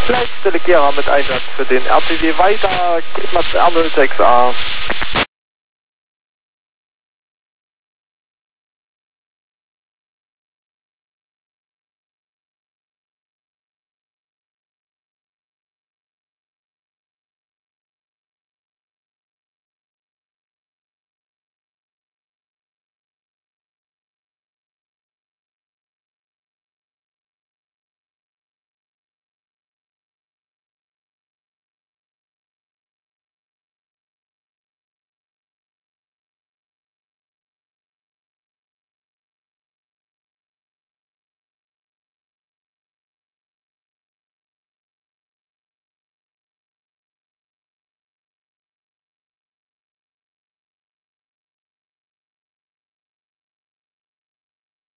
Leitstelle Gera mit Einsatz für den RTW weiter, geht mal zu R06A.